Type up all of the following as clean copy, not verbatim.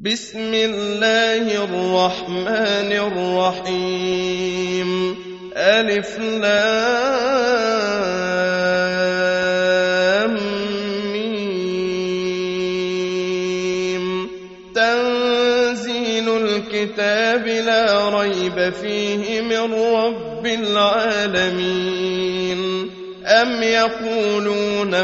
بسم الله الرحمن الرحيم ألف لام ميم تنزيل الكتاب لا ريب فيه من رب العالمين أم يقولون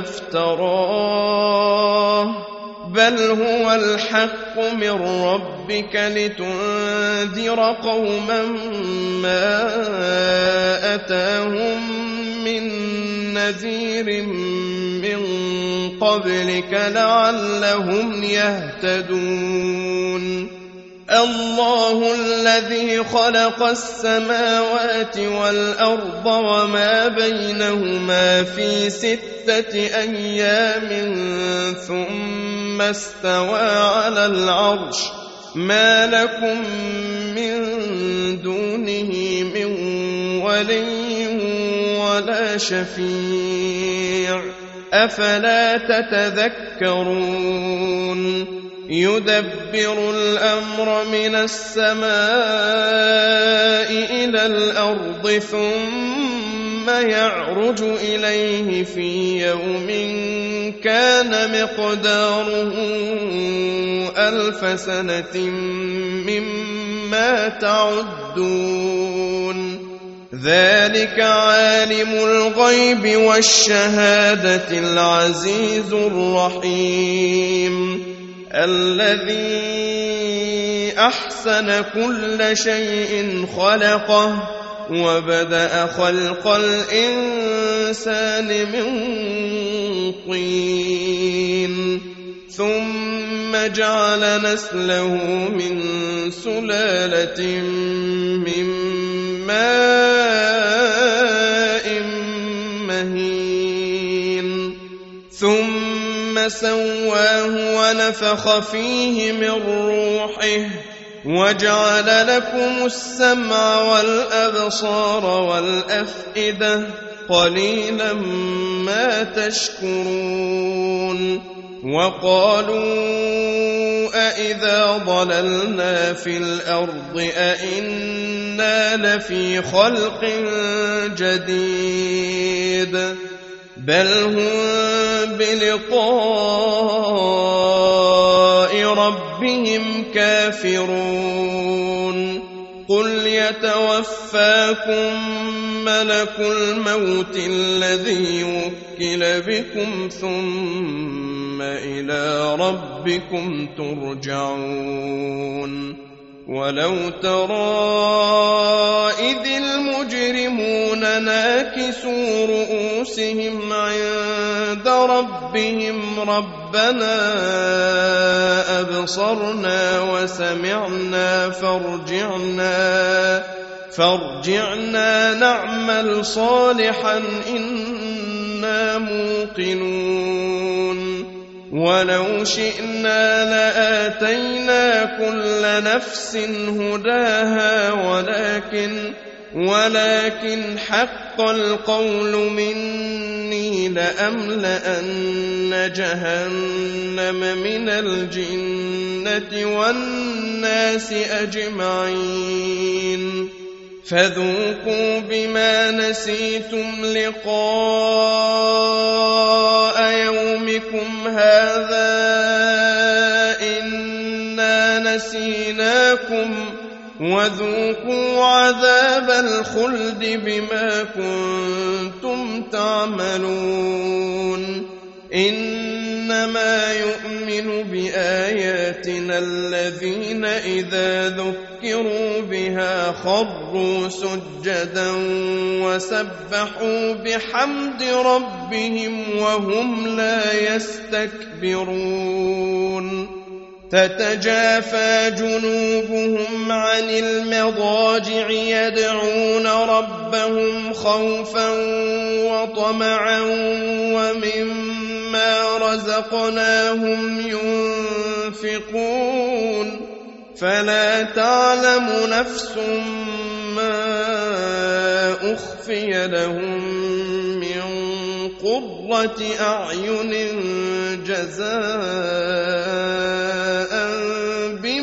افتراه بل هو الحق من ربك لتنذر قوما ما أتاهم من نذير من قبلك لعلهم يهتدون الله الذي خلق السماوات والأرض وما بينهما في 6 أيام ثم استوى على العرش ما لكم من دونه من ولي ولا شفيع أفلا تتذكرون يدبر الأمر من السماء إلى الأرض ثم يعرج إليه في يوم كان مقداره 1000 سنة مما تعدون ذلك عالم الغيب والشهادة العزيز الرحيم الذي أحسن كل شيء خلقه وبدأ خلق الإنسان من طين ثم جعل نسله من سلالة من ماء مهين ثم سواه ونفخ فيه من روحه وجعل لكم السمع والأبصار والأفئدة قليلا ما تشكرون وقالوا أإذا ضللنا في الأرض أإنا لفي خلق جديد بل هم بلقاء ربهم كافرون قل يتوفاكم ملك الموت الذي وكل بكم ثم إلى ربكم ترجعون ولو ترى إذ المجرمون ناكسوا رؤوسهم عند ربهم ربنا أبصرنا وسمعنا فارجعنا نعمل صالحا إنا موقنون ولو شئنا لآتينا كل نفس هداها ولكن حق القول مني لأملأن جهنم من الجنة والناس أجمعين فذوقوا بما نسيتم لقاء يومكم هذا إنا نسيناكم وذوقوا عذاب الخلد بما كنتم تعملون إنما يؤمن بآياتنا الذين إذا ذكروا بها خروا سجدا وسبحوا بحمد ربهم وهم لا يستكبرون تتجافى جنوبهم عن المضاجع يدعون ربهم خوفا وطمعا ومما رزقناهم ينفقون فلا تعلم نفس ما أخفي لهم من قرة أعين جزاء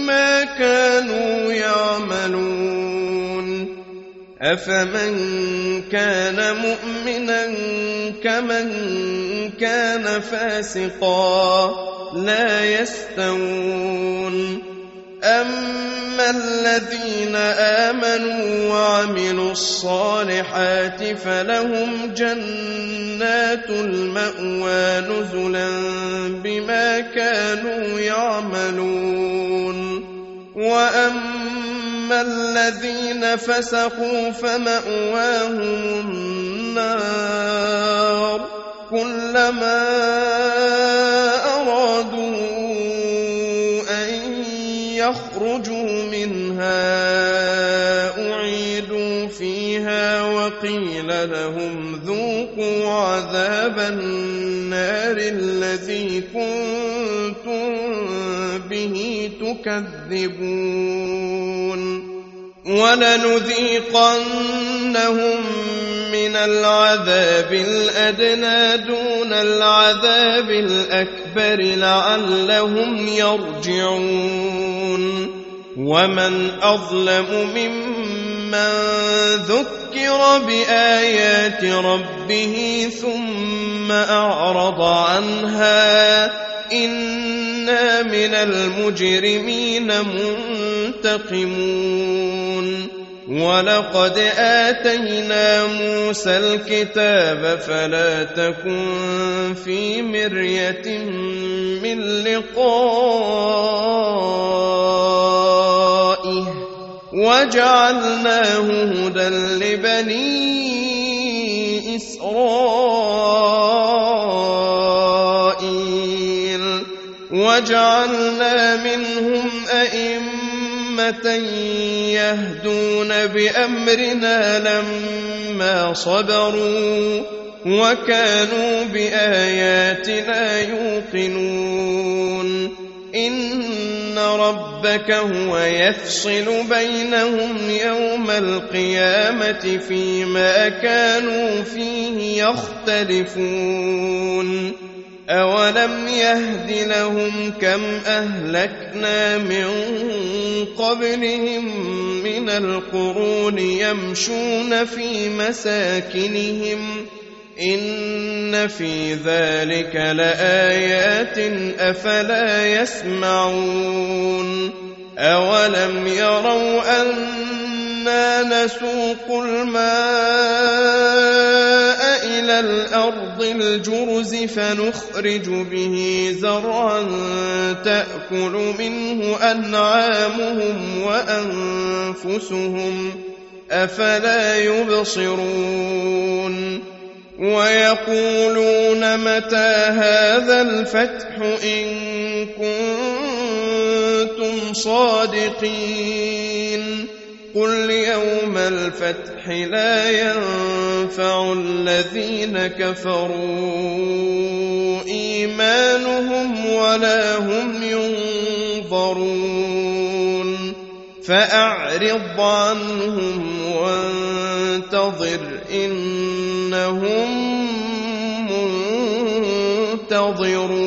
أفمن كان مؤمنا كمن كان فاسقا لا يستوون أما الذين آمنوا وعملوا الصالحات فلهم جنات المأوى نزلا بما كانوا يعملون وأما الذين فسقوا فمأواهم النار كلما أرادوا أن يخرجوا منها أعيدوا فيها وقيل لهم ذوقوا عذاب النار الذي كنتم به تكذبون ولنذيقنهم من العذاب الأدنى دون العذاب الأكبر لعلهم يرجعون ومن أظلم ممن ذكر بآيات ربه ثم أعرض عنها إنا من المجرمين منتقمون ولقد آتينا موسى الكتاب فلا تكن في مرية من لقائه وجعلناه هدى لبني إسرائيل وجعلنا منهم أئمة يهدون بأمرنا لما صبروا وكانوا بآياتنا يوقنون إن ربك هو يفصل بينهم يوم القيامة فيما كانوا فيه يختلفون أولم يهد لهم كم أهلكنا من قبلهم من القرون يمشون في مساكنهم إن في ذلك لآيات أفلا يسمعون أولم يروا أنا نسوق الماء إلى الأرض الجرز فنخرج به زرعا تأكل منه أنعامهم وأنفسهم أفلا يبصرون ويقولون متى هذا الفتح إن كنتم صادقين قل يوم الفتح لا ينفع الذين كفروا إيمانهم ولا هم ينظرون فأعرض عنهم وانتظر إنهم منتظرون